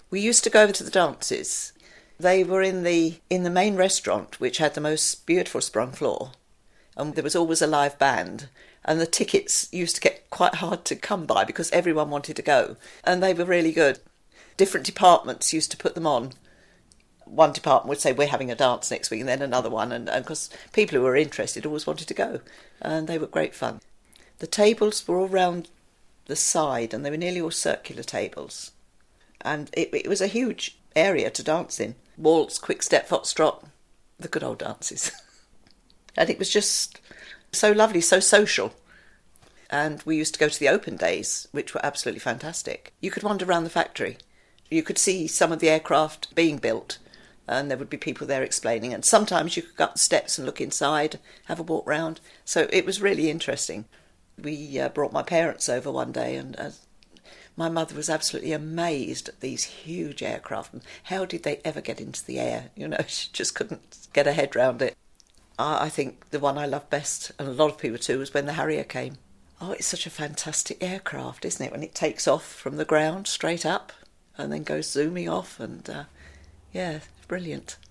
We used to go over to the dances. They were in the main restaurant, which had the most beautiful sprung floor, and there was always a live band. And the tickets used to get quite hard to come by because everyone wanted to go, and they were really good. Different departments used to put them on. One department would say, we're having a dance next week, and then another one, and because people who were interested always wanted to go, and they were great fun. The tables were all round the side, and they were nearly all circular tables, and it was a huge area to dance in. Waltz, quick-step, foxtrot, the good old dances. And it was just so lovely, so social. And we used to go to the open days, which were absolutely fantastic. You could wander around the factory. You could see some of the aircraft being built, and there would be people there explaining. And sometimes you could go up the steps and look inside, have a walk round. So it was really interesting. We brought my parents over one day, and my mother was absolutely amazed at these huge aircraft. And how did they ever get into the air? You know, she just couldn't get her head round it. I think the one I love best, and a lot of people too, was when the Harrier came. Oh, it's such a fantastic aircraft, isn't it? When it takes off from the ground straight up and then goes zooming off, and yeah, brilliant.